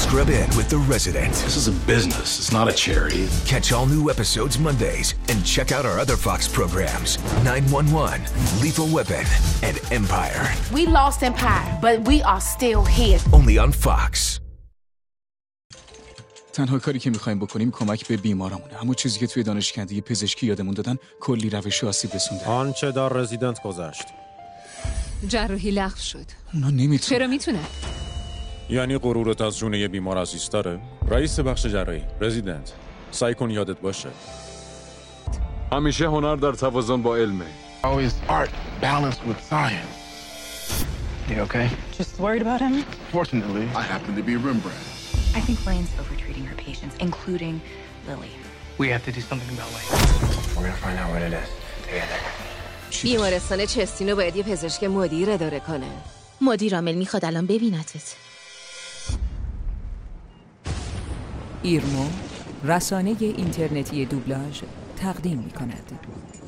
Scrub in with The Resident. This is a business. It's not a charity. Catch all new episodes Mondays and check out our other Fox programs, 911, Lethal Weapon, and Empire. We lost Empire, but we are still here. Only on Fox. تنها کاری که می‌خوایم بکنیم کمک به بیمارامونه. همون چیزی که توی دانشکده پزشکی یادمون دادن کلی روش آسیب رسونده. آنچه در رزیدنت گذشت. جراحی لغو شد. اونا نمیتونن. چرا میتونن؟ یعنی غرورت از جون یه بیمار عزیز داره؟ رئیس بخش جراحی، رزیدنت. سعی کن یادت باشه. همیشه هنر در توازن با علمه. Always art balanced with science. You okay? Just worried about him? Fortunately, I happen to be Rembrandt. I think Lane's over-treating her patients, including Lily. We have to do something about Lane. We're gonna find out what it is together. بیمارستان چستینو باید یه پزشک مدیر اداره کنه. مدیر عامل میخواد الان ببینتت. ایرمو رسانه اینترنتی دوبلاژ تقدیم می‌کند.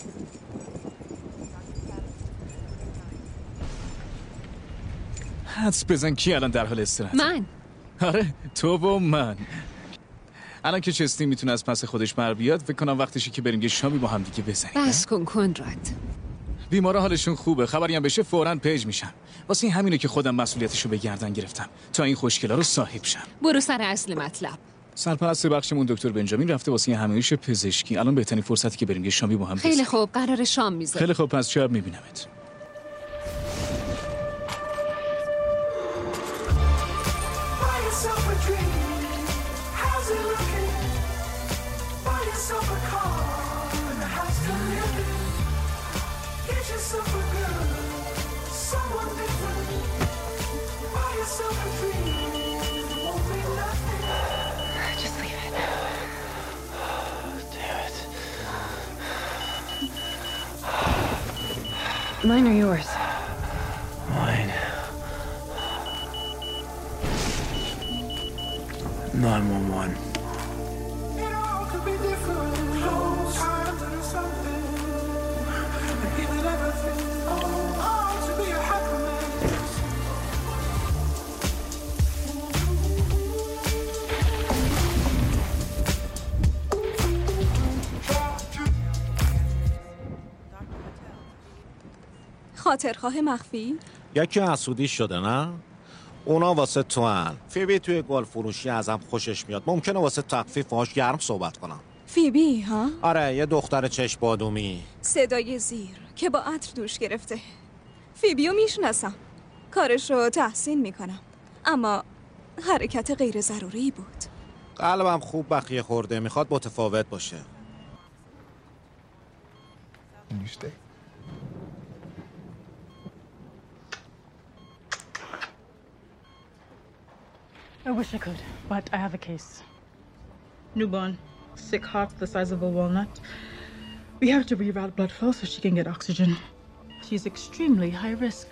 حدس بزن کی الان در حال استراحت؟ من. آره تو و من. الان که چستی میتونه از پس خودش بر بیاد فکر کنم وقتشه که بریم یه شامی با هم دیگه بزنیم. بس کن کنراد. بیمارا حالشون خوبه، خبری هم بشه فوراً پیج میشم. واسه همینه که خودم مسئولیتشو به گردن گرفتم تا این خوشگلا رو صاحب شم. برو سر اصل مطلب. سرپرست بخشمون دکتر بنجامین رفته واسه همایش پزشکی. الان بهترین فرصتی که بریم یه شامی با هم بزنیم. خیلی خوب، قرار شام میذاریم. خیلی خوب، پس شب میبینمت. Mine or yours? Mine. 911. خاطرخواه مخفی؟ یکی حسودی شده نه؟ اونا واسه تو هن. فیبی توی گل فروشی ازم خوشش میاد. ممکنه واسه تخفیف باهاش گرم صحبت کنم. فیبی ها؟ آره یه دختر چشم بادومی. صدای زیر که با عطر دوش گرفته. فیبیو میشناسم. کارشو تحسین میکنم. اما حرکت غیر ضروری بود. قلبم خوب بخیه خورده، میخواد متفاوت باشه. I wish I could, but I have a case. Newborn, sick heart the size of a walnut. We have to reroute blood flow so she can get oxygen. She's extremely high risk.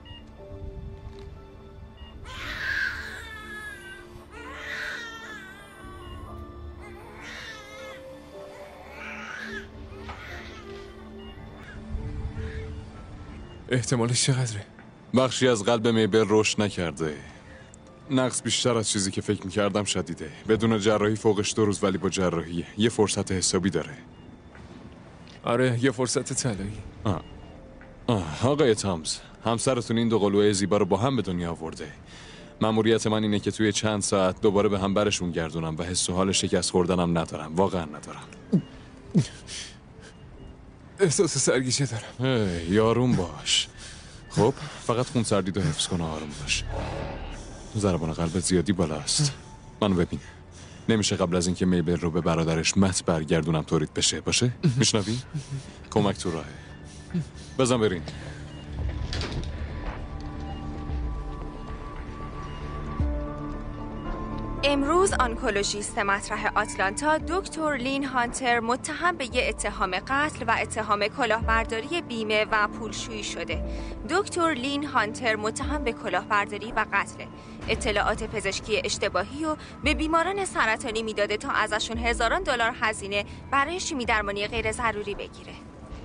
احتمالش چقدره؟ بخشی از قلب میبل رشد نکرده. نقص بیشتر از چیزی که فکر میکردم شدیده. بدون جراحی فوقش 2 روز، ولی با جراحی یه فرصت حسابی داره. آره یه فرصت طلایی. آقای تامز، همسرتون این 2 قلوه زیبا رو با هم به دنیا آورده. مأموریت من اینه که توی چند ساعت دوباره به هم برشون گردونم و حس و حال شکست خوردنم ندارم. واقعا ندارم. احساس سرگیجه دارم. یارون باش. خب فقط خونسردی رو حفظ کن و آروم باش. ضربان قلبت زیادی بالاست. منو ببین. نمیشه قبل از اینکه میبل رو به برادرش مت برگردونم تولید بشه. باشه؟ میشنوی؟ کمک تو راهه. بزن بریم. امروز آنکولوژیست مطرح آتلانتا دکتر لین هانتر متهم به یه اتهام قتل و اتهام کلاهبرداری بیمه و پولشویی شده. دکتر لین هانتر متهم به کلاهبرداری و قتل. اطلاعات پزشکی اشتباهی و به بیماران سرطانی میداده تا ازشون هزاران دلار هزینه برای شیمی درمانی غیر ضروری بگیره.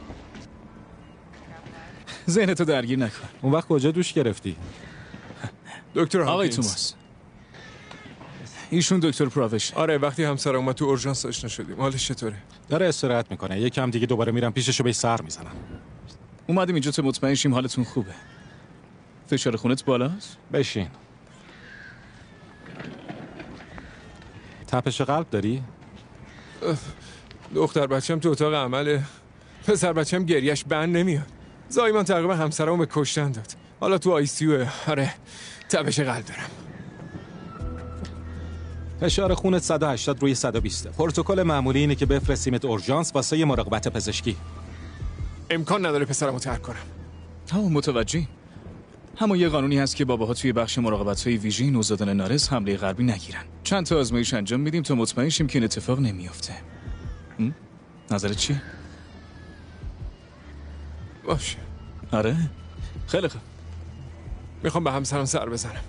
ذهنتو درگیر نکن. اون وقت کجا دوش گرفتی؟ دکتر آقای توماس، ایشون دکتر پراوش. آره وقتی همسر اومد تو اورژانس آشنا شدیم. حالش چطوره؟ داره استراحت میکنه. یکم دیگه دوباره میرم پیششو بهش سر میزنم. اومدیم اینجا تا مطمئن شیم حالتون خوبه. فشار خونت بالاست؟ بشین. تپش قلب داری؟ دختر بچه‌م تو اتاق عمله. پسر بچه‌م گریش بند نمیاد. زایمان تقریبا همسرمو به کشتن داد. حالا تو ICU. آره تپش قلب دارم. فشار خونت 180 روی 120. پروتکل معمولی اینه که بفرستیمت اورژانس واسه مراقبت پزشکی. امکان نداره پسرمو ترک کنم. متوجهی. اما یه قانونی هست که باباها توی بخش مراقبت‌های ویژه نوزادان نارس حمله قلبی نگیرن. چند تا آزمایش انجام میدیم تا مطمئن شیم که این اتفاق نمیافته. نظرت چیه؟ باشه. آره؟ خیلی خوب. میخوام به همسرم سر بزنم.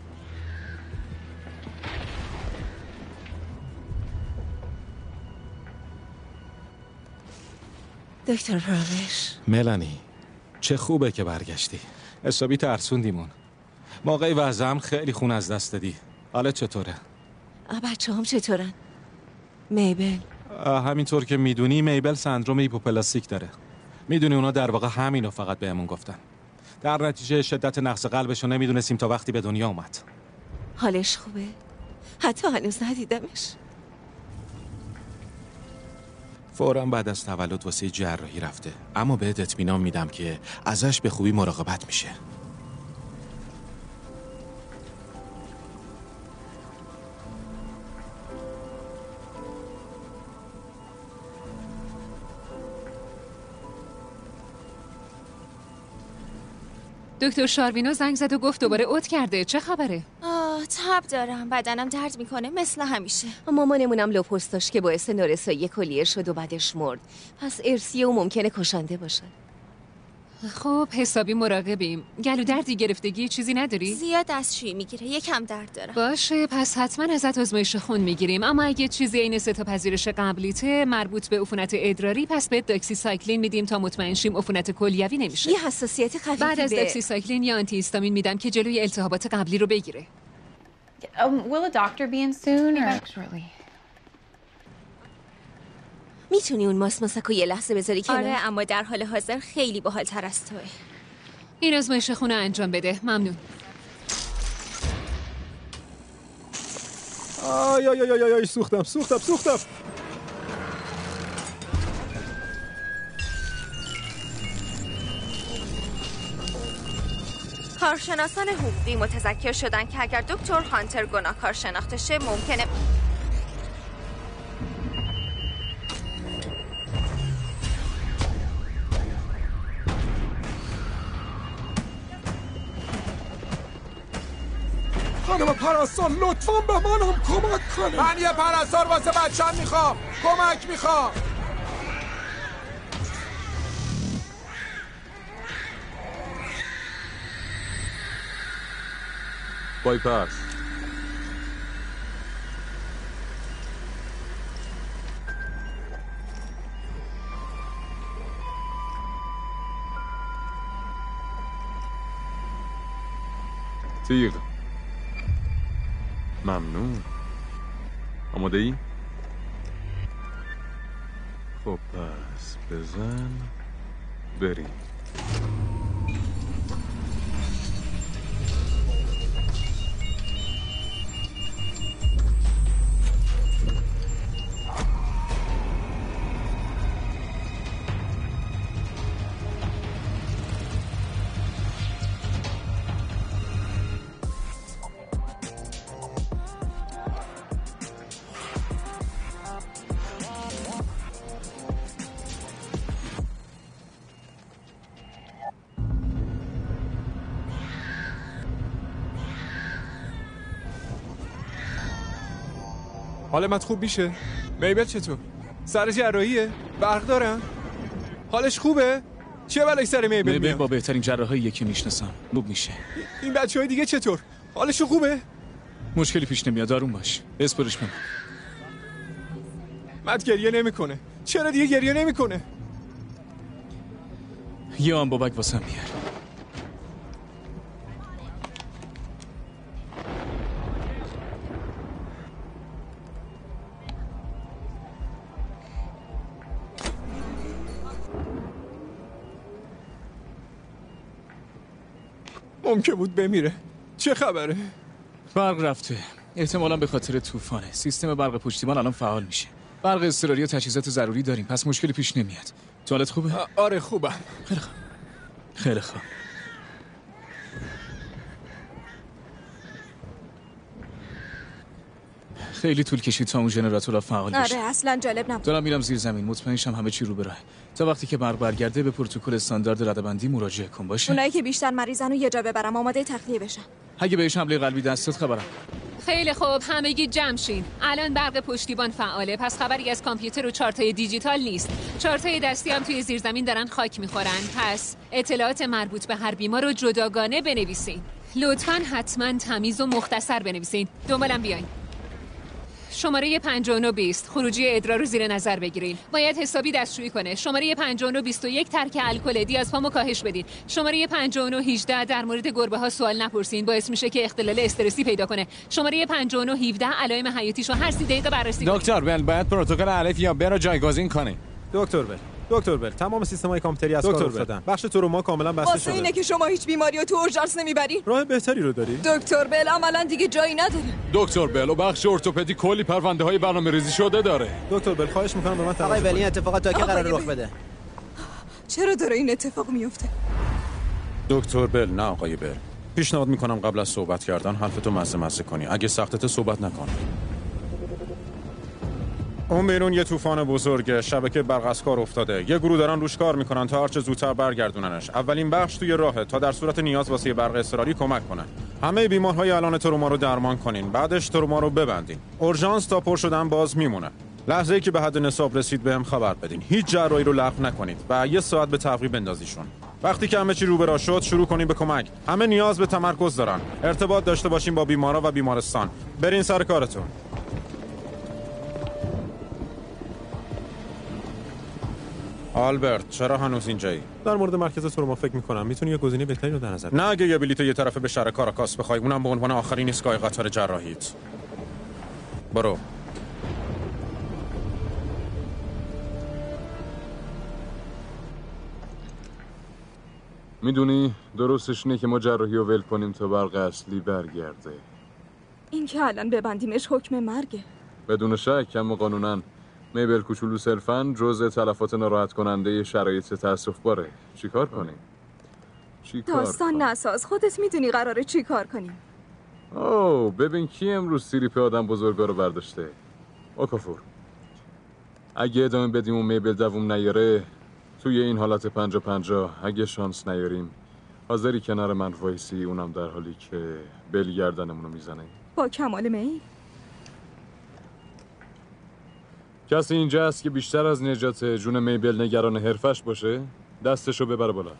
دکتر پراوش. ملانی چه خوبه که برگشتی. حسابی ترسوندیمون. موقعی وضعم خیلی خون از دست دادی. حالا چطوره؟ بچه هم چطورن؟ میبل؟ همینطور که میدونی میبل سندروم هیپوپلاستیک داره. میدونی اونا در واقع همینو فقط بهمون گفتن. در نتیجه شدت نقص قلبشو نمیدونستیم تا وقتی به دنیا اومد. حالش خوبه؟ حتی هنوز ندیدمش. فوراً بعد از تولد واسه جراحی رفته، اما بهت اطمینان میدم که ازش به خوبی مراقبت میشه. دکتر شاروینو زنگ زد و گفت دوباره اوت کرده. چه خبره؟ تب دارم، بدنم درد میکنه مثل همیشه. مامانمونم لوپوس داشت که باعث نارسایی کلیه شد و بعدش مرد. پس ارثیه و ممکنه کشنده باشه. خب حسابی مراقبیم. گلو دردی گرفتگی چیزی نداری؟ زیاد دستشویی میگیره، یکم درد دارم. باشه پس حتما ازت آزمایش خون میگیریم، اما اگه چیزی این سه تا پذیرش قبلیته مربوط به عفونت ادراری پس به داکسیسایکلین میدیم تا مطمئن شیم عفونت کلیوی نمیشه. یه حساسیت خفیفی بعد از داکسیسایکلین یا آنتی هیستامین میدم که جلوی التهابات قبلی رو بگیره. Will a doctor be in soon or shortly? میتونی اون ماسماسکو یه لحظه بذاری کنار؟ آره اما در حال حاضر خیلی باحال‌تر از توه. این آزمایش خون انجام بده. ممنون. آی سوختم. کارشناسان حقوقی متذکر شدن که اگر دکتر هانتر گناهکار شناخته شه ممکنه خانم پرستار لطفاً به منم کمک کنید. من یه پرستار واسه بچه‌م میخوام. کمک میخوام. بایپاس. تیغ. ممنون. آماده ای؟ خب پس بزن بریم. حالت خوب میشه؟ میبل چطور؟ سر جراحیه؟ برق دارن؟ حالش خوبه؟ چه بلایی سر میبل میاد؟ با بهترین جراحاییه که میشناسم. خوب میشه. این بچهای دیگه چطور؟ حالش خوبه؟ مشکلی پیش نمیاد، آروم باش. اسپرش بمون. مت گریه نمیکنه. چرا دیگه گریه نمیکنه؟ یه آن بابک واسم میار. ممکن بود بمیره. چه خبره؟ برق رفته. احتمالاً به خاطر طوفانه. سیستم برق پشتیبان الان فعال میشه. برق اضطراری و تجهیزات ضروری داریم، پس مشکلی پیش نمیاد. توالت خوبه؟ آره خوبم. خیلی خوب. خیلی خوب. خیلی طول کشید تا اون ژنراتور فعال بشه. آره اصلا جالب نبود. دارم میرم زیر زمین، مطمئنشم همه چی رو به راه. تا وقتی که برق برگرده به پروتکل استاندارد رده‌بندی مراجعه کن باشه. اونایی که بیشتر مریضن رو یه جا ببرم آماده تخلیه بشن. اگه بهش حمله قلبی دست داد خبرم. خیلی خوب، همگی جمع شین. الان برق پشتیبان فعاله، پس خبری از کامپیوتر و چارتای دیجیتال نیست. چارتای دستی هم توی زیرزمین دارن خاک میخورن. پس اطلاعات مربوط به هر بیمار رو جداگانه بنویسین. لطفاً حتما تمیز و مختصر بنویسین. دنبالم بیاین. شماره 5920 خروجی ادرار رو زیر نظر بگیرین. باید حسابی دستشویی کنه. شماره 5921 ترک الکل، دیازپام رو کاهش بدین. شماره 5918 در مورد گربه ها سوال نپرسین، باعث میشه که اختلال استرسی پیدا کنه. شماره 5917 علائم حیاتیشو هر 30 دقیقه بررسی کنین. دکتر بل باید پروتکل الف یا ب رو جایگزین کنین. دکتر بل تمام سیستم‌های کامپیوتری از کار افتادن. بخش تروما کاملا بسته شده. واسه اینه که شما هیچ بیماری رو تو اورژانس نمیبرین. راه بهتری رو داری؟ دکتر بل عملاً دیگه جایی نداریم. دکتر بل و بخش ارتوپدی کلی پرونده‌های برنامه‌ریزی شده داره. دکتر بل خواهش می‌کنم به من توجه آقای بل این اتفاقات تا کی قرار رخ بده؟ چرا داره این اتفاق میفته؟ دکتر بل نه آقای بل. پیشنهاد می‌کنم قبل از صحبت کردن حرفتو مزه کنی. اگه سختت صحبت نکن. اون بیرون یه طوفان بزرگه، شبکه برق از کار افتاده. یه گروه دارن روش کار میکنن تا هرچه زودتر برگردوننش. اولین بخش توی راهه تا در صورت نیاز واسه برق اضطراری کمک کنن. همه بیمارهای الان تروما رو درمان کنین، بعدش تروما رو ببندین. اورژانس تا پر شدن باز میمونه. لحظه‌ای که به حد نصاب رسید بهم خبر بدین. هیچ جراحی رو لغو نکنید و یه ساعت به تعقیب بندازیشون. وقتی که همه چی رو به راه شد شروع کنین به کمک. همه نیاز به تمرکز دارن. ارتباط داشته باشین با بیمارا و بیمارستان. برین سر کارتون. آلبرت چرا هنوز اینجایی؟ در مورد مرکز تروما فکر می‌کنم میتونی یه گزینه بهتری رو در نظر نه اگه یه بلیت یه طرفه به شهر کاراکاس بخوای، اونم به عنوان آخرین ایستگاه قطار جراحیت. برو. میدونی درستش اینه که ما جراحی رو ول کنیم تا برق اصلی برگرده. این که الان ببندیمش حکم مرگه. بدون شک، اما قانوناً میبل کوچولو صرفاً جزء تلفات ناراحت کننده شرایط تأسف باره. چیکار کنیم؟ داستان نساز، خودت میدونی قراره چی کار کنیم. اوه ببین کی امروز سیریپ آدم بزرگا رو برداشته. اوکافور اگه ادامه بدیم و میبل دووم نیاره توی این حالت 50-50 اگه شانس نیاریم حاضری کنار من وایسی، اونم در حالی که بل گردنمونو میزنه؟ با کمال میل. کسی اینجا هست که بیشتر از نجات جون میبل نگران حرفش باشه؟ دستشو ببره بالا.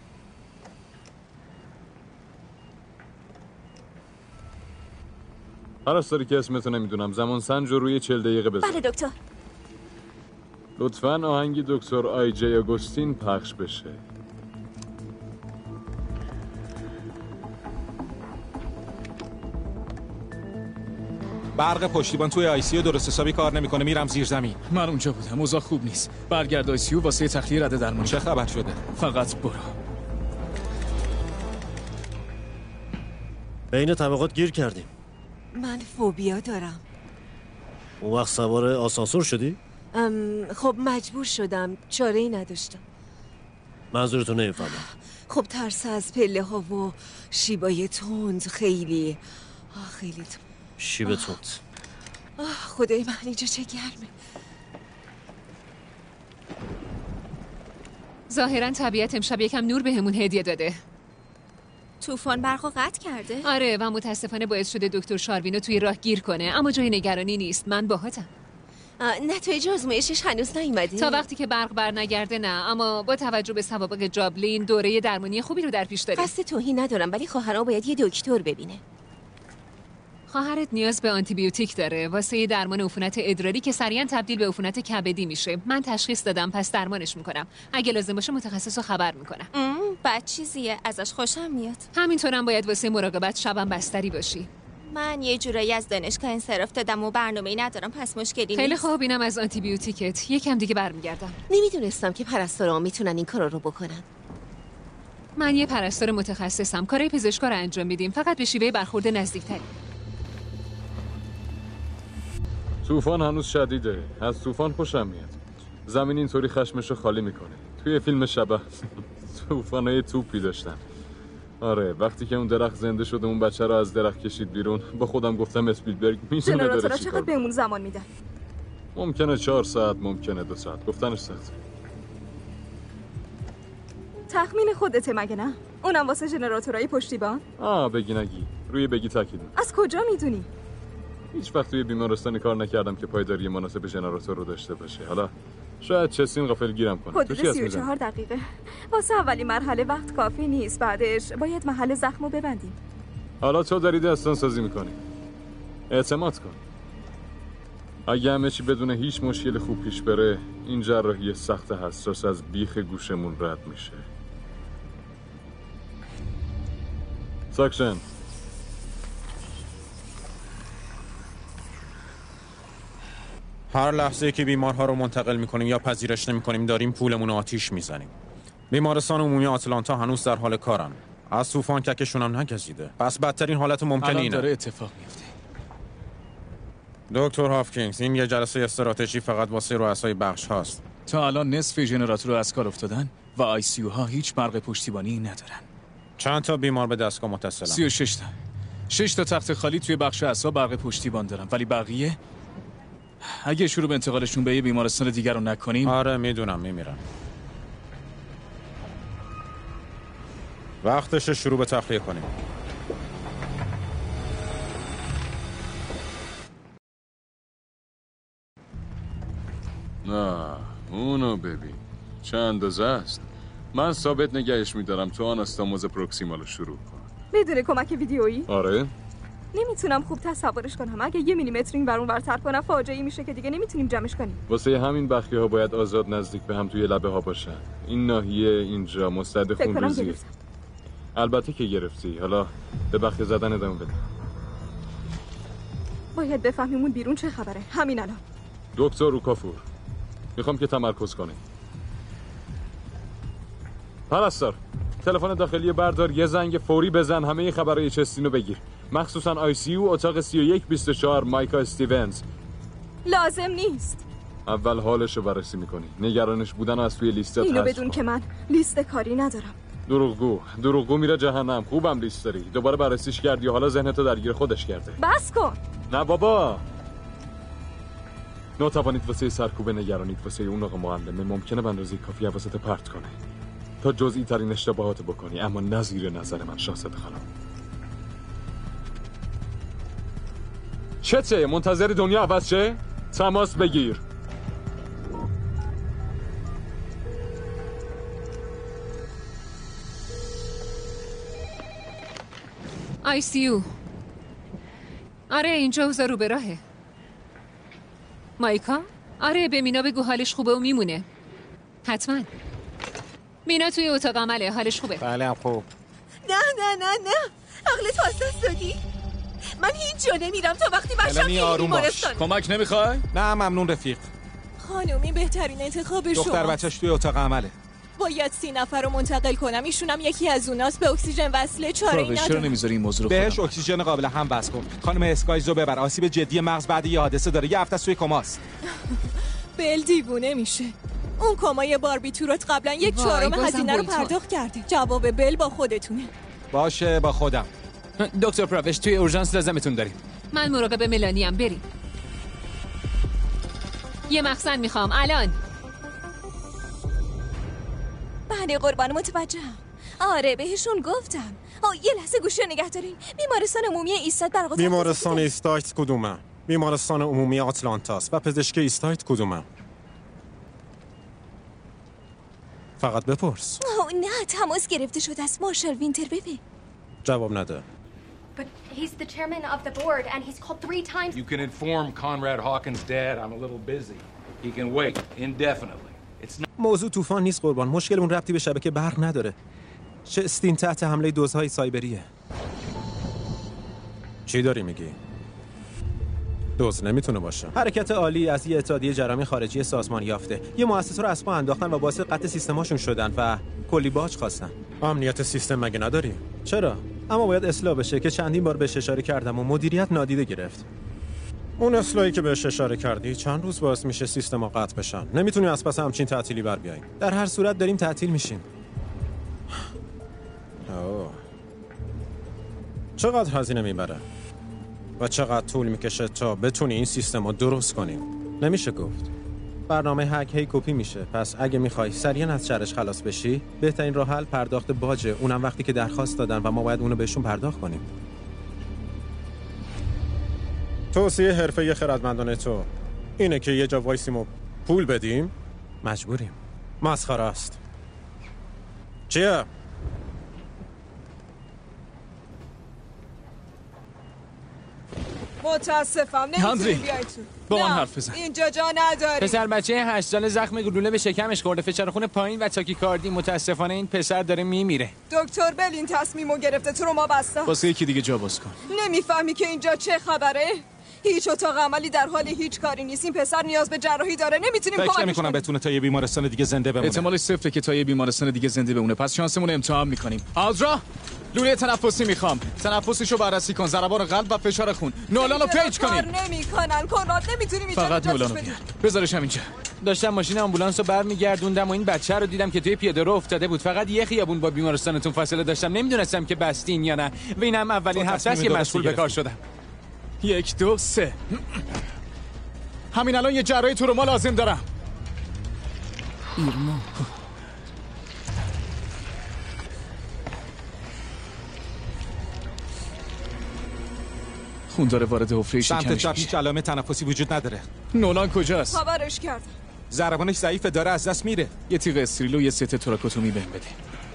پرستاری که اسمتو نمیدونم، زمان سنج رو روی 40 دقیقه بذار. بله دکتر. لطفاً آهنگ دکتر آی جی آگوستین پخش بشه. برق پشتیبان توی آی سی یو درست حسابی کار نمیکنه، میرم زیر زمین. من اونجا بودم، اوضاع خوب نیست. برگرد آی سی یو واسه تخلیه رده درمان. چه خبر شده؟ فقط برو. بین طبقات گیر کردیم. من فوبیا دارم. اون وقت سوار آسانسور شدی؟ خب مجبور شدم، چاره ای نداشتم. منظورتو نمیفهمم. خب ترس از پله ها و شیبای تند خیلی تند. شیب تند. خدای من اینجا چه گرمه. ظاهرا طبیعت امشب یکم نور بهمون هدیه داده. طوفان برقو قطع کرده؟ آره و متاسفانه باعث شده دکتر شاروینو توی راه گیر کنه، اما جای نگرانی نیست. من باهاتم. نتایج آزمایشش هنوز نیومده؟ تا وقتی که برق برنگرده نه، اما با توجه به سوابق جابلین دوره درمانی خوبی رو در پیش داریم. قصد توهین ندارم ولی خواهرام باید یه دکتر ببینه. خواهرت نیاز به آنتیبیوتیک داره واسه درمان عفونت ادراری که سریعا تبدیل به عفونت کبدی میشه. من تشخیص دادم پس درمانش میکنم. اگه لازم باشه متخصص رو خبر میکنم. بد چیزیه، ازش خوشم میاد. همینطورم باید واسه مراقبت شبم بستری باشی. من یه جورایی از دانشگاه انصراف دادم و برنامه‌ای ندارم، پس مشکلی نیست. خیلی خوب، اینم از آنتیبیوتیکت. یکم دیگه برمیگردم. نمیدونستم که پرستارا میتونن این کارا رو بکنن. من یه پرستار متخصصم. کارهای پزشکا رو انجام میدیم، فقط به شیوه برخورد نزدیکتری. طوفان هنوز شدیده. از طوفان خوشم میاد. زمین اینطوری خشمشو خالی میکنه. توی فیلم شبح طوفانای توپی داشتن. آره، وقتی که اون درخت زنده شد اون بچه رو از درخت کشید بیرون، با خودم گفتم اسپیلبرگ میتونه بره جنراتورها چیکار چقدر بهمون زمان میدن؟ ممکنه 4 ساعت، ممکنه 2 ساعت. گفتنش سخت. تخمین خودته مگه نه؟ اونم واسه جنراتورهای پشتیبان؟ بگی نگی. روی بگی تاکید. از کجا میدونی؟ هیچ وقت توی بیمارستانی کار نکردم که پایداری مناسب ژنراتور رو داشته باشه. حالا شاید چسین غافلگیرم کنه. حدود 34 دقیقه. واسه اولی مرحله وقت کافی نیست. بعدش باید محل زخمو ببندیم. حالا تو داری داستان سازی میکنی. اعتماد کن. اگه همه چی بدون هیچ مشکل خوب پیش بره، این جراحی سخت حساس از بیخ گوشمون رد میشه. ساکشن. هر لحظه که بیمارها رو منتقل میکنیم یا پذیرش نمیکنیم داریم پولمون آتیش میزنیم. بیمارستان عمومی آتلانتا هنوز در حال کارن. از طوفان ککشون هم نگزیده. پس بدترین حالت ممکن اینه. داره اتفاق میفته. دکتر هافکینگز، این یه جلسه استراتژی فقط واسه رؤسای بخش هاست. تا الان نصف ژنراتور از کار افتادن و آی سی ها هیچ برق پشتیبانی ندارن. چند تا بیمار به دستگاه متصلن؟ 36 تا. 6 تا تخت خالی توی بخش اعصاب برق پشتیبان دارن، ولی بقیه اگه شروع به انتقالشون به یه بیمارستان دیگر رو نکنیم. آره میدونم میمیرن. وقتش شروع به تخلیه کنیم. نه اونو ببین چه اندازه است. من ثابت نگهش میدارم تو آناستاموز پروکسیمالو شروع کن. بدون کمک ویدیویی؟ آره. نمیتونم خوب تصورش کنم. اگه 1 میلیمتر این ورون ورتر کنم فاجعه‌ای میشه که دیگه نمیتونیم جمعش کنیم. واسه همین بخیه ها باید آزاد نزدیک به هم توی لبه ها باشن. این ناحیه اینجا مستعد خونریزیه. البته که گرفتی. حالا به بخیه زدن ادامه بده. باید بفهمیم اون بیرون چه خبره. همین الان. دکتر اوکافور، میخوام که تمرکز کنی. پرستار، تلفن داخلی بردار، یه زنگ فوری بزن، همه خبرهای چستینو بگیر، مخصوصا آی سی یو اتاق 3124 مایکا استیونز. لازم نیست. اول حالشو بررسی میکنی. نگرانش بودن از توی لیستت هست. اینو بدون که من لیست کاری ندارم. دروغگو میره جهنم. خوبم لیست داری. دوباره بررسیش کردی و حالا ذهنتو درگیر خودش کرده. بس کن. نه بابا. ناتوانید واسه سرکوب نگرانید واسه اون آقا معلمه ممکنه به اندازه کافی حواست پرت کنه تا جزئی ترین اشتباهات بکنی، اما نه زیر نظر من شاهزاده خانم. چته؟ منتظر دنیا عوض شه؟ تماس بگیر. آی سی یو. آره اینجا اوضاع رو به راهه. مایکا؟ آره به مینا بگو حالش خوبه و میمونه. حتما. مینا توی اتاق عمله، حالش خوبه. بله خوب. نه عقلت از دست دادی؟ من هیچ جا نمیرم تا وقتی بچه‌م توی بیمارستان. کمک نمیخوای؟ نه ممنون رفیق. خانومی بهترین انتخاب شما. دختر بچه‌ش توی اتاق عمله. باید 30 نفر رو منتقل کنم. ایشونم یکی از اوناست. به اکسیژن وصله، چاره‌ای نداره. چرا نمیذاری این موضوع رو بهش اکسیژن قابل هم وصل کن. خانم اسکایزو ببر. آسیب جدی مغز بعد یه حادثه داره. یه هفته توی کماست. بل دیوونه میشه. اون کمای باربیتورات قبلا 1/4 هزینه رو پرداخت کرده. جواب بل با خودتونه. باشه با خودم. دکتر پراوش توی اورژانس لازمتون داریم. من مراقب ملانیم. بریم. یه مخزن میخوام الان. بله قربان متوجهم. آره بهشون گفتم. یه لحظه گوشی نگه دارین. بیمارستان عمومی ایستاد برق. بیمارستان ایستایت کدومه؟ بیمارستان عمومی آتلانتاست. و پزشکی ایستایت کدومه؟ فقط بپرس. نه تماس گرفته شده است. مارشال وینتر ببین. جواب نده. But he's the chairman of the board and he's called 3 times. You can inform Conrad Hawkins' dad I'm a little busy. He can wait indefinitely. It's not... موضوع طوفان نیست قربان. مشکل اون ربطی به شبکه برق نداره. چستین تحت حمله دزدهای سایبریه. چی داری میگی؟ دزد نمیتونه باشه. حرکت عالی از یه اتحادیه جرامی خارجی سازمان یافته. یه مؤسسه رو از پا انداختن و باعث قطع سیستماشون شدن و کلی باج خواستن. امنیت سیستم مگه نداری؟ چرا؟ اما باید اصلاح بشه که چندین بار بهش اشاره کردم و مدیریت نادیده گرفت. اون اصلاحی که بهش اشاره کردی چند روز باعث میشه سیستما قطع بشن. نمیتونی از پس همچین تعطیلی بر بیاییم. در هر صورت داریم تعطیل میشیم. چقدر هزینه میبره؟ و چقدر طول میکشه تا بتونی این سیستم رو درست کنیم؟ نمیشه گفت. برنامه هک هی کپی میشه. پس اگه میخوای سریعا از شرش خلاص بشی، بهترین راه حل پرداخت باجه، اونم وقتی که درخواست دادن و ما باید اونو بهشون پرداخت کنیم. توصیه حرفه‌ای خردمندانه تو اینه که یه جا وایسیم و پول بدیم؟ مجبوریم. مسخره است. چیه؟ متاسفم نمیتونی بیای تو. با من حرف بزن. اینجا جا نداری. پسر بچه 8 ساله زخم گلوله به شکمش خورده، فشار خون پایین و تاکیکاردی. متاسفانه این پسر داره میمیره. دکتر بل این تصمیمو گرفته، تو رو ما بسته. واسه یکی دیگه جا باز کن. نمیفهمی که اینجا چه خبره؟ هیچ اتاق عملی در حال هیچ کاری نیست. این پسر نیاز به جراحی داره. نمیتونیم کمکش کنیم. فکر نمی‌کنم بتونه تا یه بیمارستان دیگه زنده بمونه. احتمالش صفره که تا یه بیمارستان دیگه زنده بمونه. پس شانسمون امتحان می‌کنیم. آزرا لوله تنفسی میخوام. تنفسیشو بررسی کن. ضربان قلب و فشار خون. نولانو پیچ کنیم. کار نمی‌کنن. کنراد نمیتونیم اینجا فقط نولانو بیار. بذارش همینجا. داشتم ماشین آمبولانسو برمیگردوندم و این بچه رو دیدم که توی پیاده‌رو افتاده بود. فقط یه خیابون با بیمارستانتون فاصله داشتم. نمیدونستم که بستین یا نه. و اینم اولین هفته است که مسئول به کار شدم. 1 2 3 همین الان یه جراحی تو رو ما لازم دارم. ایرما خون داره وارد حفره شکمش میشه. سمت چپ هیچ علامه تنفسی وجود نداره. نولان کجاست؟ خبرش کردم. ضربانش ضعیفه، داره از دست میره. یه تیغ استریل و یه ست توراکوتومی بهم بده.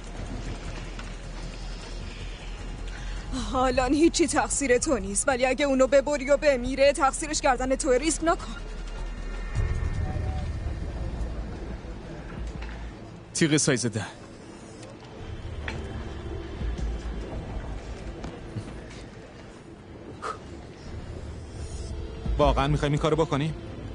الان هیچی تقصیر تو نیست، ولی اگه اونو ببری و بمیره تقصیرش کردن تو. ریسک نکن. تیغ سایز 10. واقعا میخوایم این کارو بکنی؟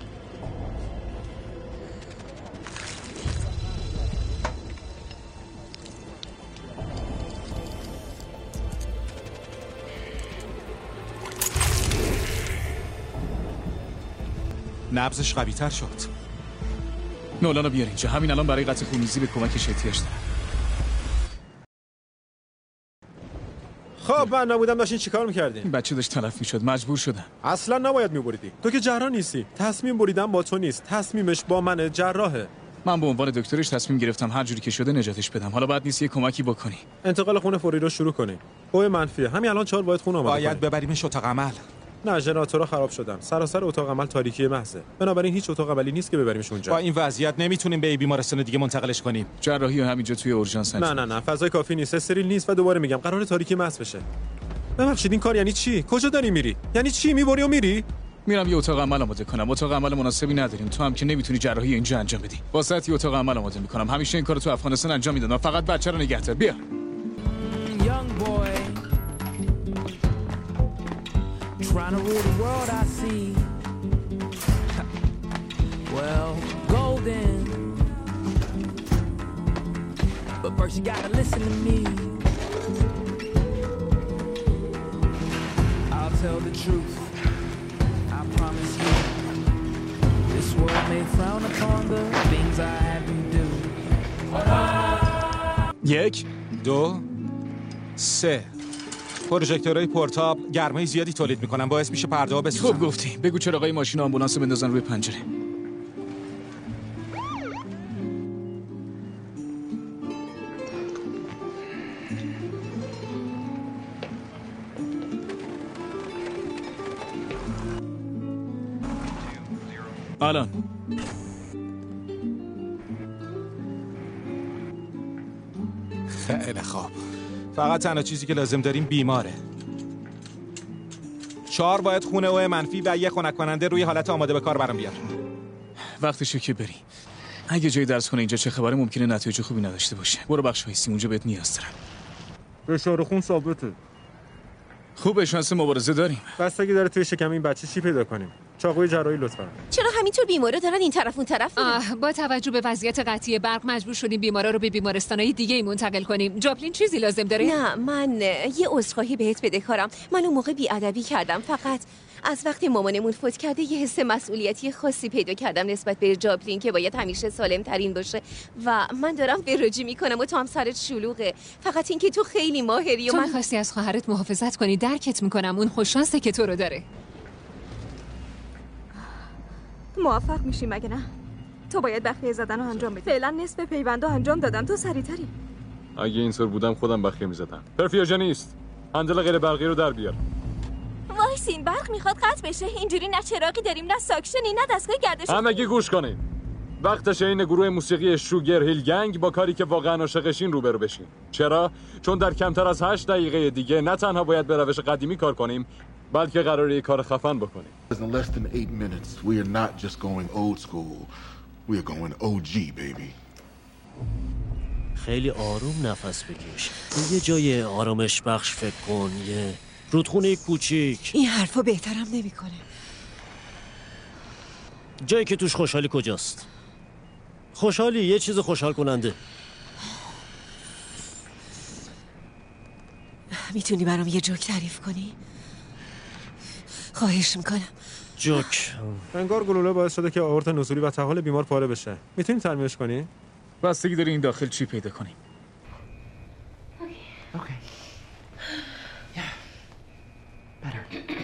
نبضش قوی تر شد. نولانو بیار اینجا. همین الان برای قطع خونریزی به کمکش احتیاج دارم. خب من نبودم داشتین چیکار میکردین؟ این بچه داشت تلف میشد. مجبور شدم. اصلا نباید میبریدی. تو که جراح نیستی. تصمیم بریدن با تو نیست. تصمیمش با منه، جراحه. من به عنوان دکترش تصمیم گرفتم هر جوری که شده نجاتش بدم. حالا بعد نیست یه کمکی بکنی. انتقال خون فوری رو شروع کنی. او منفیه. همین الان 4 باید خون آماده کنی. باید ببریمش اتاق عمل. نه، ژنراتورها خراب شدن. سراسر اتاق عمل تاریکی محضه. بنابراین هیچ اتاق عملی نیست که ببریمش اونجا. با این وضعیت نمیتونیم به بیمارستان دیگه منتقلش کنیم. جراحی همینجا توی اورژانس. نه فضای کافی نیست. استریل نیست و دوباره میگم قرار تاریکی محض بشه. ببخشید این کار یعنی چی؟ کجا داری میری؟ یعنی چی؟ میبری و میری؟ میرم یه اتاق عمل آماده کنم. اتاق عمل مناسبی نداریم. تو هم که نمیتونی جراحی اینجا انجام بدی. واسه یه اتاق عمل آماده میکنم. همیشه این کارو تو افغانستان انجام میدادم. فقط بچه رو نگه دار. بیا. Trying to rule the world, I see. Well, golden. But first you gotta listen to me. I'll tell the truth. I promise you. This world may frown upon the things I have you do. 1 2 3 پروژکتورهای پورتاب گرمای زیادی تولید میکنن، باعث میشه پرده‌ها بسوزن. خوب گفتی. بگو چراغای ماشین آمبولانس بندازن روی پنجره. الان خیلی خوب. فقط تنها چیزی که لازم داریم بیماره. 4 باید خون او منفی و یه خنک کننده روی حالت آماده به کار برام بیار. وقتشه که بری. اگه جای درس کنه اینجا چه خبره ممکنه نتایج خوبی نداشته باشه. برو بخش وایسی، اونجا بهت نیاز دارم. فشار خون ثابته. خوبه، شانس مبارزه داریم. بس اگه داره توی شکم این بچه چی پیدا کنیم؟ چاقوی جراحی لطفا. چرا همینطور بیمارا دارن این طرف اون طرف میرن؟ با توجه به وضعیت قطعی برق مجبور شدیم بیمارا رو به بیمارستانهای دیگه منتقل کنیم. جاپلین چیزی لازم داره؟ نه، من یه عذرخواهی بهت بدهکارم. من اون موقع بی‌ادبی کردم. فقط از وقتی مامانمون فوت کرده یه حس مسئولیتی خاصی پیدا کردم نسبت به جاپلین که باید همیشه سالم ترین باشه و من دارم وراجی میکنم و تو هم سرت شلوغه. فقط اینکه تو خیلی ماهری و من خواستی از خواهرت محافظت کنی. درکت میکنم. اون خوششانسه که تو رو داره. موفق میشی مگه نه؟ تو باید بخیه زدن رو انجام بدی. فعلا نصف پیوندو انجام دادم، تو سریعتری. اگه اینطور بودم خودم بخیه میزدم. پرفیوژنیست، هندل غیر برقی رو در بیار. وایسین، برق میخواد قطع بشه. اینجوری نه چراغی داریم، نه ساکشنی، نه دستگاه گردش. همگی گوش کنین. وقتشه این گروه موسیقی شوگر هیل گنگ با کاری که واقعا عاشقشین روبرو بشین. چرا؟ چون در کمتر از 8 دقیقه دیگه نه تنها باید به روش قدیمی کار کنیم، بلکه قراره یک کار خفن بکنیم. In less than 8 minutes, we are not just going old school. We are going OG, baby. خیلی آروم نفس بکش. یه جای آرامش بخش فکر کن. یه رودخونه کوچیک. این حرفا بهترم نمیکنه. جایی که توش خوشحالی کجاست؟ خوشحالی، یه چیز خوشحال کننده. میتونی برام یه جوک تعریف کنی؟ خواهش میکنم. جوک. انگار گلوله باعث شده که آورت نزولی و تحول بیمار پاره بشه. میتونی ترمیمش کنی؟ بستگی داره این داخل چی پیدا کنیم. Okay. Yeah. Better.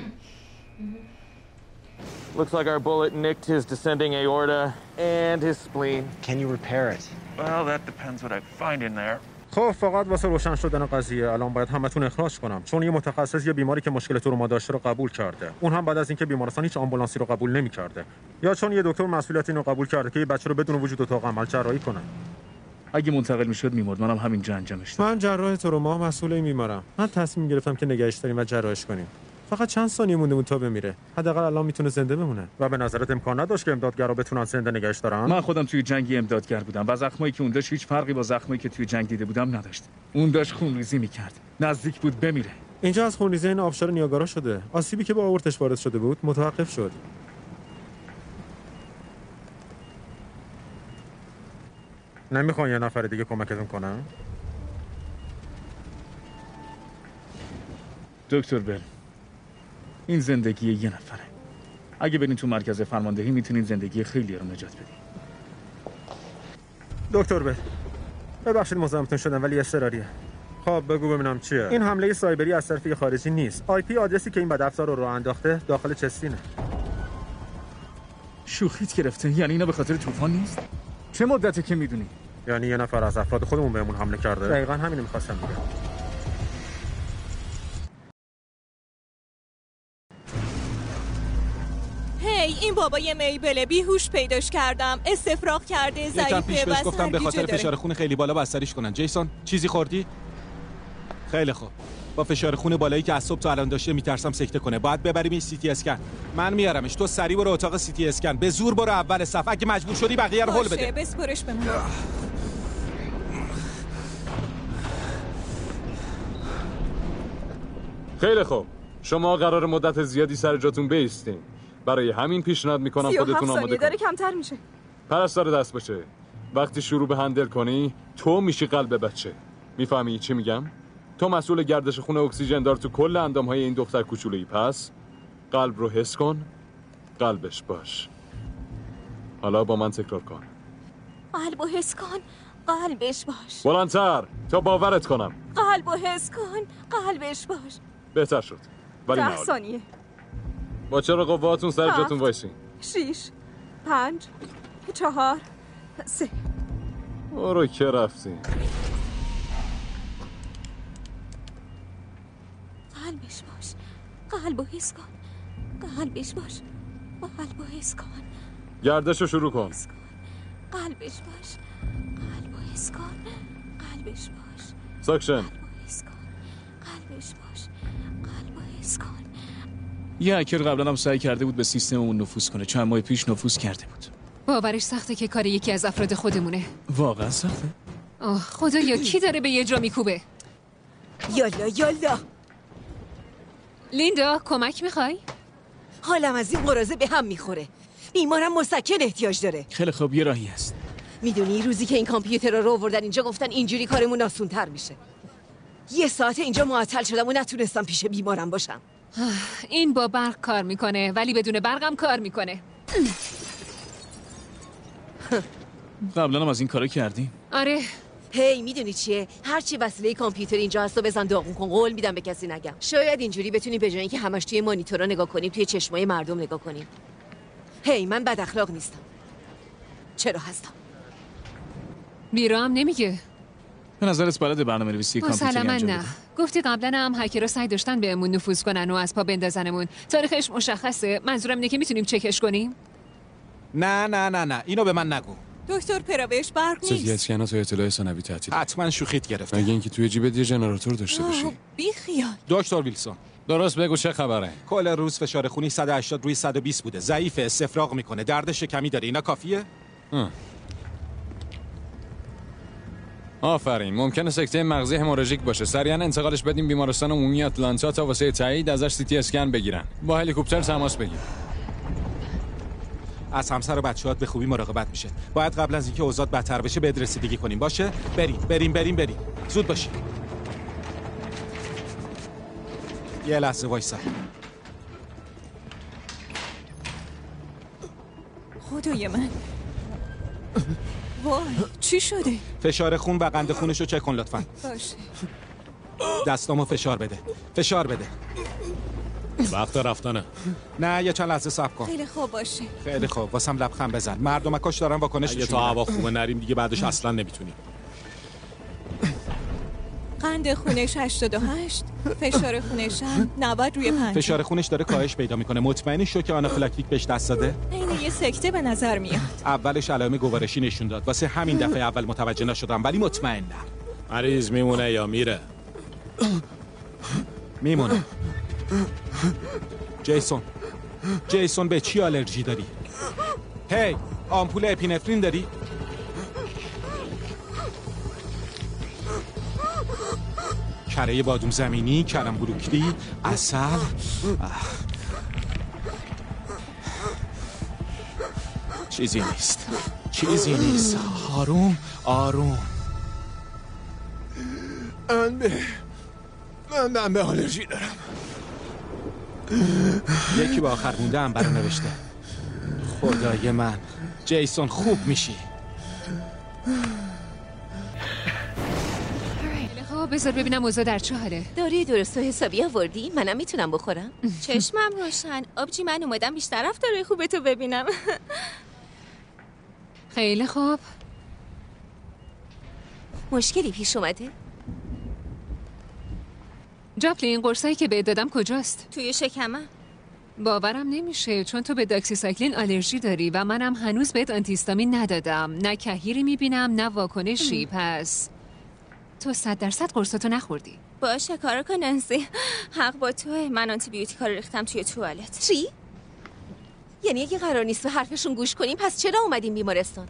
Looks like our bullet nicked his descending aorta and his spleen. Can you repair it? Well, that depends what I find in there. خب فقط واسه روشن شدن قضیه الان باید همتون اخراج کنم، چون یه متخصص یه بیماری که مشکل تروما داشته رو قبول کرده، اون هم بعد از اینکه بیمارستان هیچ آمبولانسی رو قبول نمی‌کرده، یا چون یه دکتر مسئولیت اینو قبول کرده که یه بچه رو بدون وجود اتاق عمل جراحی کنه. اگه منتقل میشد میمرد. منم همینجا انجامش من جراح تروما مسئول این بیمارم. من تصمیم گرفتم که نگهش داریم و جراحش کنیم. فقط چند ثانیه مونده بود تا بمیره. حداقل الان میتونه زنده بمونه. و به نظرت امکان نداشت که امدادگرا بتونن زنده نگهش دارن؟ من خودم توی جنگی امدادگر بودم و زخمایی که اون داشت هیچ فرقی با زخمایی که توی جنگ دیده بودم نداشت. اون داشت خونریزی میکرد. نزدیک بود بمیره. اینجا از خونریزی این آبشار نیاگارا شده. آسیبی که با آورتش وارد شده بود متوقف شد. نمیخوان یه نفر دیگه کمکتون کنن؟ دکتر بل، این زندگی یه نفره. اگه برین تو مرکز فرماندهی میتونین زندگی خیلی رو نجات بدین. دکتر بل، ببخشید مزاحمتون شدم ولی اضطراریه. خب بگو ببینم چیه؟ این حمله سایبری از طرف خارجی نیست. آی پی آدرسی که این بدافزار رو انداخته داخل چستینه. شوخیت گرفته؟ یعنی اینا به خاطر طوفان نیست؟ چه مدته که میدونی؟ یعنی یه نفر از افراد خودمون بهمون حمله کرده. دقیقاً همین می‌خواستم بگم. این بابای میبل بیهوش پیداش کردم. استفراغ کرده، ضعیفه و گفتم به خاطر داره. فشار خون خیلی بالا بستریش کنن. جیسون چیزی خوردی؟ خیلی خوب. با فشار خون بالایی که از صبح تا الان داشته میترسم سکته کنه. باید ببریم این سی تی اسکن. من میارمش. تو سریع برو اتاق سی تی اسکن. به زور برو اول صف. اگه مجبور شدی بقیه رو هول بده. بسپرش به من. خیلی خوب. شما قرار مدت زیادی سر جاتون بیستین. برای همین پیشنهاد میکنم خودتون آماده داره کمتر میشه. پرستار دست باشه. وقتی شروع به هندل کنی تو میشی قلب بچه. میفهمی چی میگم؟ تو مسئول گردش خون اکسیژن دار تو کل اندامهای این دختر کوچولویی. پس قلب رو حس کن، قلبش باش. حالا با من تکرار کن. قلب رو حس کن، قلبش باش. بلندتر تا باورت کنم. قلب رو حس کن، قلبش باش. بهتر شد ولی 10 ثانیه. با چرا قوهاتون سر جاتون وایسین. 6 5 4 3. برو که رفتی. قلبش باش، قلب رو حس کن، قلبش باش، قلب رو حس کن. گردش رو شروع کن. قلبش باش، قلب رو حس کن، قلبش باش. ساکشن. قلبش باش، قلب رو حس کن. یه هکر قبلا هم سعی کرده بود به سیستممون نفوذ کنه. چند ماه پیش نفوذ کرده بود. باورش سخته که کار یکی از افراد خودمونه. واقعا سخته؟ خدایا کی داره به یه جا میکوبه؟ یالا یالا. لیندا کمک میخوای؟ حالم از این قراضه به هم میخوره. بیمارم مسکن احتیاج داره. خیلی خوب، یه راهی هست. میدونی روزی که این کامپیوتر رو آوردن اینجا گفتن اینجوری کارمون آسون‌تر میشه. 1 ساعت اینجا معطل شدم و نتونستم پیش بیمارم باشم. این با برق کار میکنه ولی بدون برقم کار میکنه. قبلا هم از این کارا کردی؟ آره. هی میدونی چیه؟ هرچی وسیله کامپیوتر اینجا هست و بزن داغون کن. قول میدم به کسی نگم. شاید اینجوری بتونیم به جای اینکه همش توی مانیتورا نگاه کنیم توی چشمای مردم نگاه کنیم. هی من بد اخلاق نیستم. چرا هستم؟ بیرا هم نمیگه. به نظرت بلد برنامه‌نویسی کامپیوتری انجام بده؟ گفتی قبلا هم هکرها سعی داشتن بهمون نفوذ کنن و از پا بندازنمون. تاریخش مشخصه. منظورم اینه که میتونیم چکش کنیم. نه اینو به من نگو. دکتر پراوش برق نیست. سیتی اسکنات و اطلاع ثانوی تعطیل. حتما شوخیت گرفته. مگه اینکه توی جیبت یه ژنراتور داشته باشی. بی خیال. دکتر ویلسون، درست بگو چه خبره؟ کل روز فشار خونی 180 روی 120 بوده. ضعیفه، استفراغ میکنه، درد شکمی داره. اینا کافیه؟ آفرین. ممکنه سکته مغزی هموراژیک باشه. سریعا انتقالش بدیم بیمارستان عمومی آتلانتا تا واسه تایید ازش سیتی اسکن بگیرن. با هلیکوپتر تماس بگیر. از همسر و بچه‌هات به خوبی مراقبت میشه. باید قبل از اینکه اوضاع بدتر بشه بهت رسیدگی کنیم. باشه؟ بریم. زود باشی. یه لحظه وایسا. خدای من. وای، چی شده؟ فشار خون و قند خونشو چک کن لطفاً. باشه. دستامو فشار بده. وقت رفتنه. نه یه چند لحظه صبر کن. خیلی خوب باشه. خیلی خوب. واسم لبخند بزن. مردمکاش دارن واکنش نشون میدن. تا هوا خوبه نریم دیگه بعدش اصلا نمیتونیم. قند خونش 88، فشار خونش هم 90 روی 5. فشار خونش داره کاهش پیدا میکنه. مطمئنی شوک آنافیلاکتیک بهش دست داده؟ عین یه سکته به نظر میاد. اولش علائم گوارشی نشون داد. واسه همین دفعه اول متوجه نشدم ولی مطمئنم. مریض میمونه یا میره؟ میمونه. جیسون به چی آلرژی داری؟ هی آمپول اپینفرین داری؟ کره بادوم زمینی، کرم بروکلی، عسل. چیزی نیست. آروم. من به آلرژی دارم. یکی با آخر مونده هم برا نوشته. خدای من. جیسون خوب میشی. بذار ببینم اوضاع در چه حاله. داری درست و حسابی آوردی؟ منم میتونم بخورم. چشمم روشن. آبجی من اومدم بیشتر رفتارای خوبتو ببینم. خیلی خوب. مشکلی پیش اومده؟ جاپلین، قرصایی که بهت دادم کجاست؟ توی شکمم. باورم نمیشه چون تو به داکسیسایکلین آلرژی داری و منم هنوز بهت آنتیهیستامین ندادم. نه کهیری میبینم نه واکنشی. پس تو 100% قرصاتو نخوردی. باشه کارو کن نانسی. حق با توه. من آنتی بیوتیکا رو ریختم توی توالت. چی؟ یعنی اگه قرار نیست به حرفشون گوش کنیم پس چرا اومدیم بیمارستان؟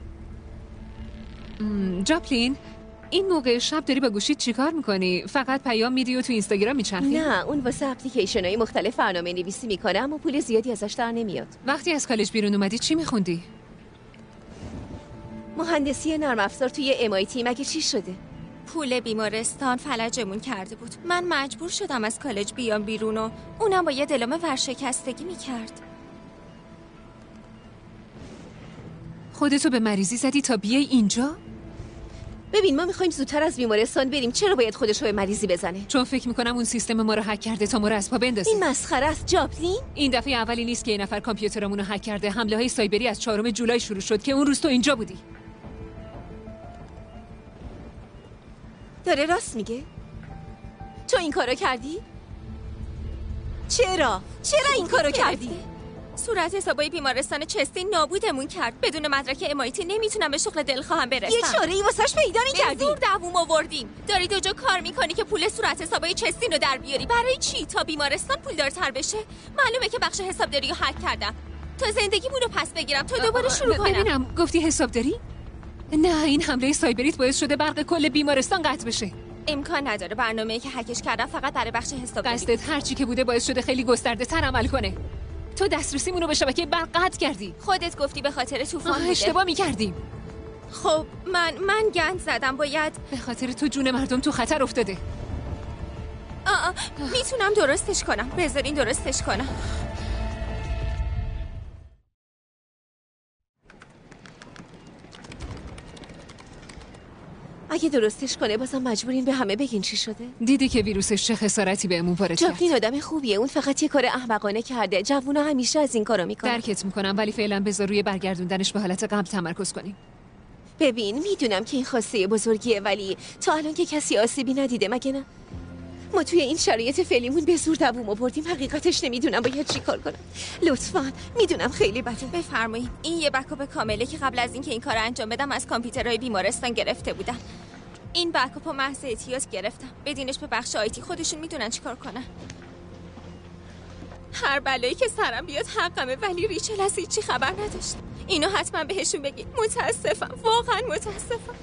جاپلین، این موقع شب داری با گوشیت چیکار میکنی؟ فقط پیام میدی و تو اینستاگرام میچرخی؟ نه، اون واسه اپلیکیشن‌های مختلف برنامه نویسی میکنه اما پول زیادی ازش در نمیاد. وقتی از کالج بیرون اومدی چی میخوندی؟ مهندسی نرم افزار توی MIT. مگه چی شده؟ پول بیمارستان فلجمون کرده بود. من مجبور شدم از کالج بیام بیرون و اونم با یه دلم ورشکستگی میکرد. خودتو به مریضی زدی تا بیای اینجا؟ ببین ما میخوایم زودتر از بیمارستان بریم. چرا باید خودش رو به مریضی بزنه؟ چون فکر میکنم اون سیستم ما رو هک کرده تا ما رو از پا بندازه. این مسخره است جاپلین. این دفعه اولی نیست که یه نفر کامپیوترمون رو هک کرده. حمله های سایبری از 4 جولای شروع شد که اون روز تو اینجا بودی. داره راست میگه؟ تو این کارو کردی؟ چرا این کارو کردی؟ صورت حسابای بیمارستان چستین نابودمون کرد. بدون مدرک MIT نمیتونم به شغل دلخواهم برسم. یه چاره‌ای واسش پیدا می‌کردی. زور دووم آوردیم. داری دو جا کار میکنی که پول صورت حسابای چستین رو در بیاری. برای چی؟ تا بیمارستان پولدارتر بشه؟ معلومه که بخش حسابداری رو هک کردم تا زندگیمون رو پس بگیرم تا دوباره شروع کنم. ببینم گفتی حسابداری؟ نه، این حمله سایبریت باعث شده برق کل بیمارستان قطع بشه. امکان نداره. برنامه‌ای که هکش کردم فقط برای بخش حسابداری. قصدت هر چی که بوده باعث شده خیلی گسترده‌تر عمل کنه. تو دسترسیمون رو به شبکه برق قطع کردی. خودت گفتی به خاطر طوفان بوده. اشتباه می‌کردیم. خب من گند زدم. باید به خاطر تو جون مردم تو خطر افتاده. میتونم درستش کنم. بذارین درستش کنم. اگه درستش کنه بازم مجبورین به همه بگین چی شده. دیدی که ویروسش چه خسارتی بهمون وارد کرد. جاپلین آدم خوبیه. اون فقط یه کار احمقانه کرده. جوونا همیشه از این کارا میکنن. درکت میکنم ولی فعلا بذار روی برگردوندنش به حالت قبل تمرکز کنیم. ببین میدونم که این خواسته بزرگیه ولی تا الان که کسی آسیبی ندیده مگه نه؟ ما توی این شرایط فعلیمون به زور دووم آوردیم. حقیقتش نمیدونم باید چی کار کنم. لطفاً میدونم خیلی بده. بفرمایید. این یه بکاپ کامله که قبل از اینکه این کار انجام بدم از کامپیوترهای بیمارستان گرفته بودم. این بکاپو محض احتیاط گرفتم. بدینش به بخش آیتی. خودشون میدونن چیکار کنن. هر بلایی که سرم بیاد حقمه ولی ریچل از هیچی خبر نداشت. اینو حتما بهشون بگید. متاسفم. واقعا متاسفم.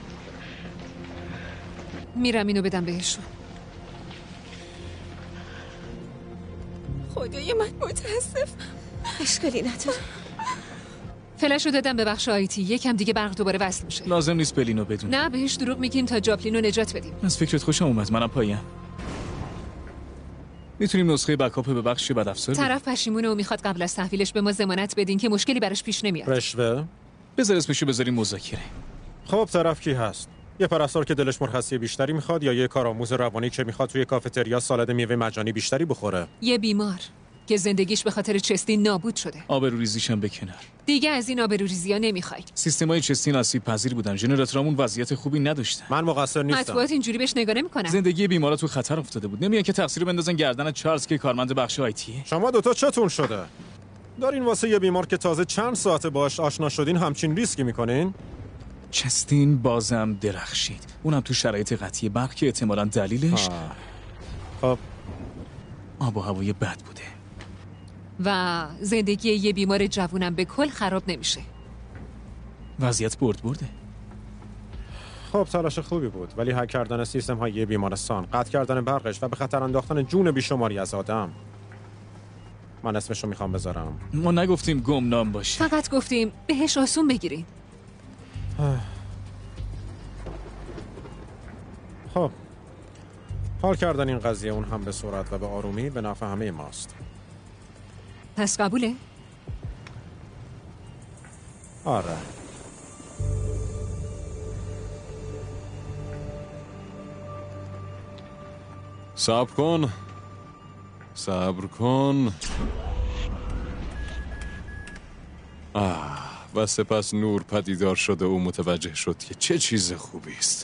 میرم اینو بدم بهشون. خدای من متاسفم. اشکالی نداره. فلش رو دادم به بخش آیتی. یکم دیگه برق دوباره وصل میشه. لازم نیست بلینو بدون. نه بهش دروغ میگیم تا جاپلین رو نجات بدیم. از فکرت خوشم اومد. منم پایم. میتونیم نسخه بکاپ به بخش بد افزار طرف پشیمونه و میخواد قبل از تحویلش به ما ضمانت بدین که مشکلی براش پیش نمیاد. رشوه؟ بذار اسمشو بذاریم مذاکره. خب طرف کی هست؟ یه پرستار که دلش مرخصی بیشتری میخواد یا یه کارآموز روانی که میخواد توی کافتریا سالاد میوه مجانی بیشتری بخوره؟ یه بیمار که زندگیش به خاطر چستین نابود شده. آبروریزیش هم بکنار. دیگه از این آبروریزی‌ها نمیخوای. سیستمای چستین آسیب پذیر بودن. ژنراتورامون وضعیت خوبی نداشتن. من مقصر نیستم. مطبوعات اینجوری بهش نگاه نمیکنن. زندگی بیمارا تو خطر افتاده بود. نمیان که تقصیر بندازن گردن چارلز که کارمند بخش آیتیه. شما دوتا چتون شده؟ دارین واسه یه بیمار که تازه چند ساعت باهاش آشنا شدین همچین ریسکی میکنین؟ چستین بازم درخشید. اونم تو شرایط قطعی برق که احتمالاً دلیلش خب آب و هوای بد بوده. و زندگی یه بیمار جوونم به کل خراب نمیشه. وضعیت برده. خب تلاش خوبی بود ولی هک کردن سیستم های یه بیمارستان، قطع کردن برقش و به خطر انداختن جون بیشماری از آدم. من اسمشو میخوام بذارم. ما نگفتیم گمنام باشه. فقط گفتیم بهش آسون بگیرین. خب حال کردن این قضیه اون هم به سرعت و به آرومی به نفع همه ماست. پس قبوله؟ آره. صبر کن. و سپس نور پدیدار شده و متوجه شد که چه چیز خوبی است.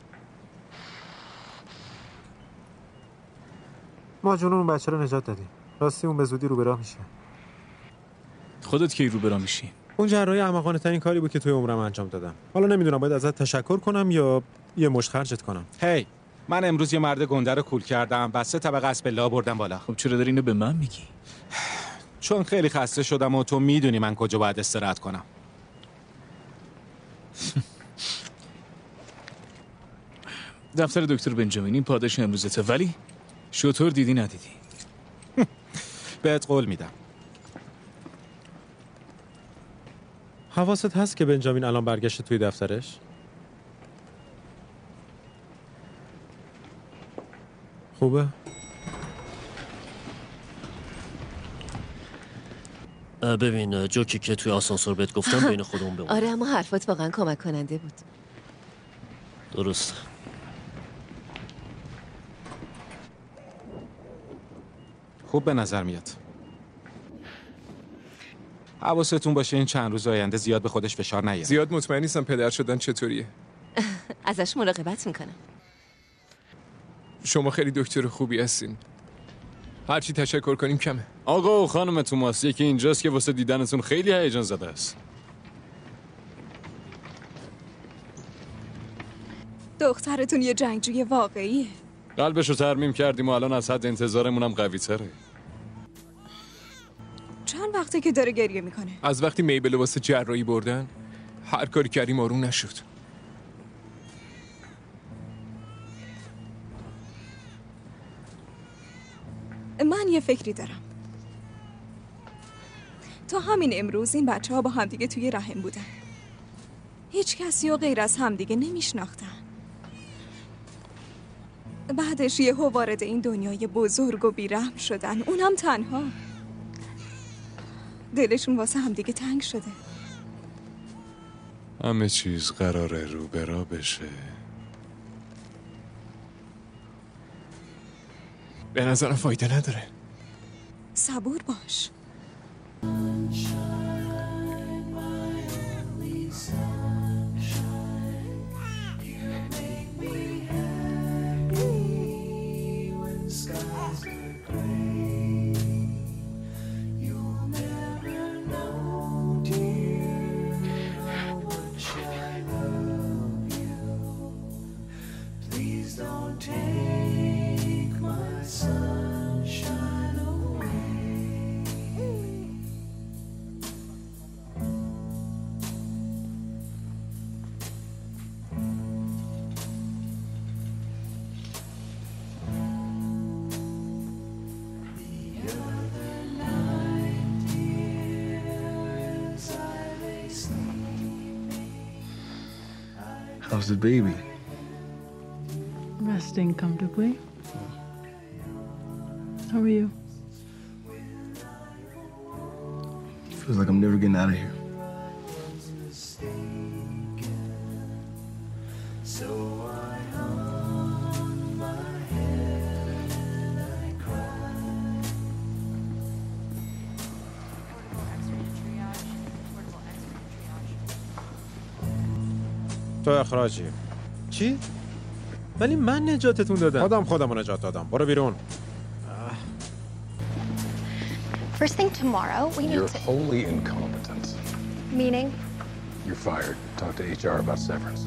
ما جون اون بچه رو نجات دادیم. راستی اون به زودی رو به راه میشه. خودت کی رو به راه میشی؟ اون جراحی احمقانه ترین کاری بود که توی عمرم انجام دادم. حالا نمیدونم باید ازت تشکر کنم یا یه مشت خرجت کنم. هی من امروز یه مرد گنده رو کول کردم و 3 طبقه از پله بردم بالا. خب چرا داری اینو به من میگی؟ چون خیلی خسته شدم و تو میدونی من کجا باید استراحت کنم. دفتر دکتر بنجامین این پاداش امروزته ولی شطور دیدی ندیدی؟ بهت قول میدم. حواست هست که بنجامین الان برگشته توی دفترش؟ خوبه؟ ببین جوکی که توی آسانسور بهت گفتم بین خودمون بمون. آره اما حرفات واقعا کمک کننده بود. درسته. خوب به نظر میاد. حواستون باشه این چند روز آینده زیاد به خودش فشار نیاره. زیاد مطمئن نیستم پدر شدن چطوریه. ازش مراقبت میکنم. شما خیلی دکتر خوبی هستین. هرچی تشکر کنیم کمه. آقا و خانم توماس یکی اینجاست که واسه دیدنتون خیلی هیجان زده است. دخترتون یه جنگجوی واقعیه. قلبشو ترمیم کردیم و الان از حد انتظارمونم قوی تره. چند وقته که داره گریه میکنه؟ از وقتی میبل واسه جراحی بردن هر کاری کردیم آروم نشد. من یه فکری دارم. تا همین امروز این بچه ها با همدیگه توی رحم بودن. هیچ کسی و غیر از همدیگه نمیشناختن. بعدش یهو وارد این دنیای بزرگ و بیرحم شدن، اونم تنها. دلشون واسه همدیگه تنگ شده. همه چیز قراره رو برا بشه. به نظرم فایده نداره. صبور باش. How's the baby? Resting comfortably. How are you? Feels like I'm never getting out of here. تو اخراجی. چی؟ ولی من نجاتتون دادم. خودمو نجات دادم. برو بیرون. First thing tomorrow, we need You're to... wholly incompetent. Meaning? You're fired. Talk to HR about severance.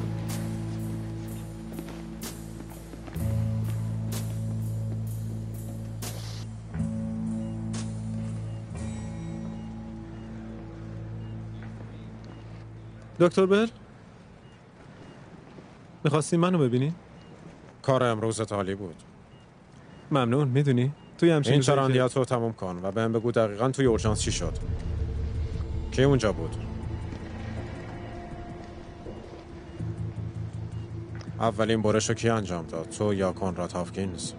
دکتر بل؟ میخواستی منو ببینی؟ کار امروزت عالی بود. ممنون. میدونی توی همچین این چراندیات رو تموم کن و بهم بگو دقیقاً توی اورژانس چی شد. کی اونجا بود؟ اولین برش رو کی انجام داد؟ تو یا کنراد هافکینز؟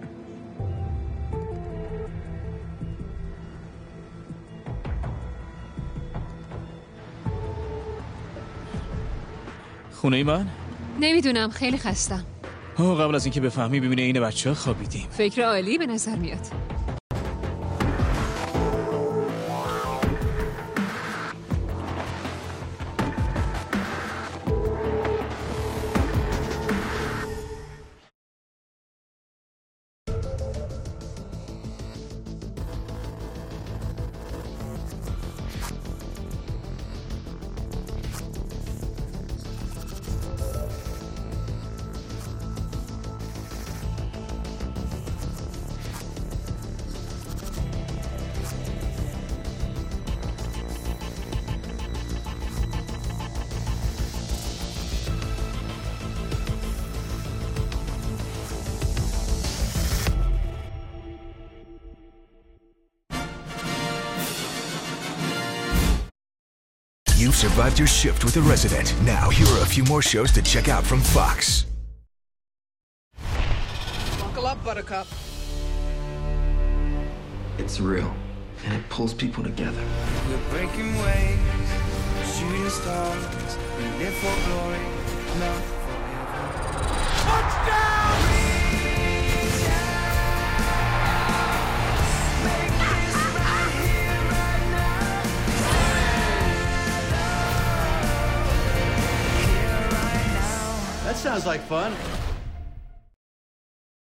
خونه من؟ نمیدونم، خیلی خستم. قبل از اینکه بفهمی ببینه این بچه ها خوابیدیم. فکر عالی به نظر میاد. You survived your shift with a resident. Now, here are a few more shows to check out from Fox. Buckle up, Buttercup. It's real, and it pulls people together. We're breaking waves, shooting stars. We live for glory, not forever. Touchdown! That sounds like fun.